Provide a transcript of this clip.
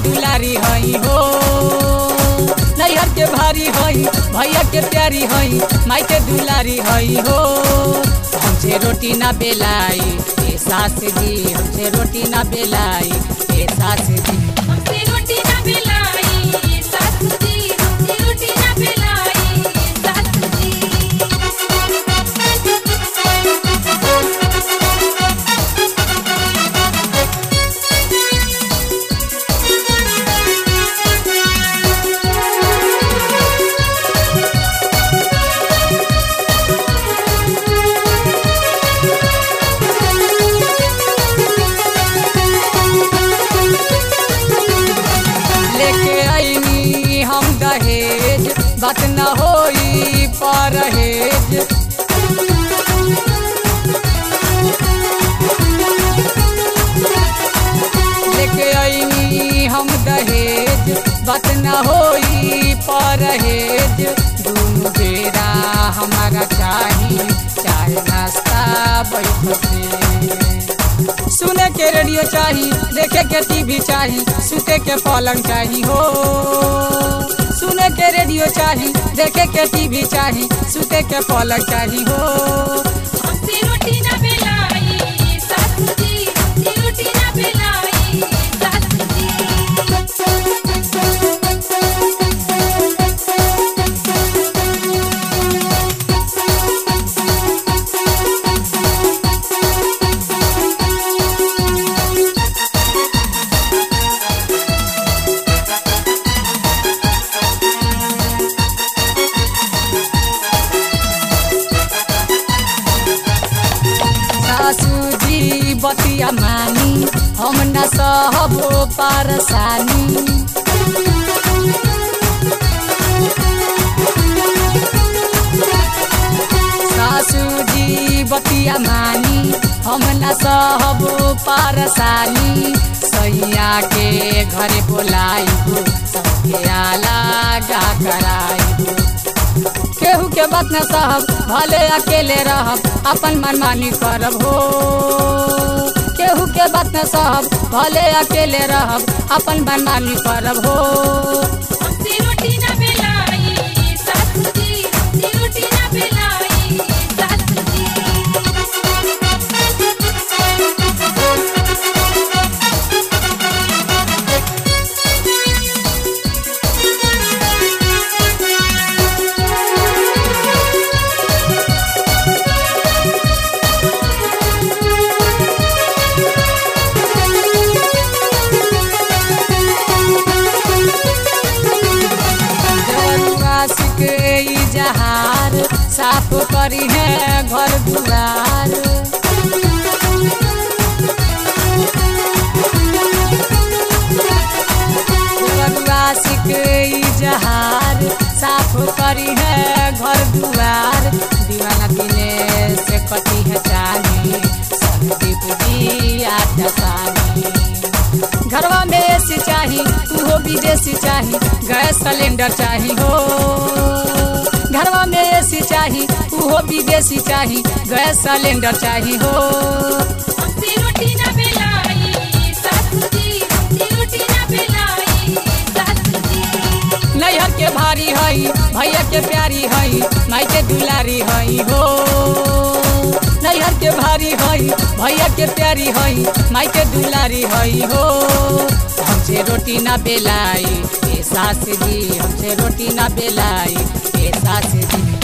दुलारी हई हो। नैहर के भारी हई भैया के प्यारी हई माई के दुलारी हई हो। हमसे रोटी ना बेलाई ए सास जी, हमसे रोटी ना बेलाई ए सास जी। हमसे रोटी ना बेलाई ए सास जी, हमसे रोटी ना बेलाई ए सास जी। लेके आईनी हम दहेज बात न होई परहेज। लेके आईनी हम दहेज बात न होई परहेज। दूनु बेरा हमारा चाही चाय नाश्ता बैठ के। सुने के रेडियो चाही, देखे के टीवी चाही, सुते के पलंग चाही हो। सुने के रेडियो चाही, देखे के टीवी चाही, सुते के पलंग चाही हो। हमसे रोटी ना बेलाई ए सास जी, हमसे रोटी ना बेलाई ए सास जी। सासू जी बतिया मानी हम न सहबो परसानी। सासू जी बतिया मानी हम न सहबो परसानी। सैया के घरे बोलाइबो सबके आला गा कराइबो। केहू के बात न सहब भले अकेले रहब अपन मनमानी करब हो। केहू के बात न सहब भले अकेले रहब अपन मनमानी करब हो। हमसे रोटी ना बेलाई ए सास जी, हमसे रोटी ना बेलाई ए सास जी। जहार साफ करी है घर दुआर। जहार साफ करी है घर दुआर। दीवाना दिने से कटी है चानी संदीप जी आटासानी। घरवा में एसी चाही उहो विदेशी चाही, गैस सिलेंडर चाही हो। घरवा में एसी चाही उहो विदेशी चाही, गैस सिलेंडर चाही हो। हमसे रोटी ना बेलाई ए सास जी, हमसे रोटी ना बेलाई ए सास जी। नैहर के भारी हई भैया के प्यारी हई माई के दुलारी हई हो। नैहर के भारी हई भैया के प्यारी हई माई के दुलारी हई हो। हमसे रोटी ना बेलाई ए सास जी, हमसे रोटी ना बेलाई ए सास जी।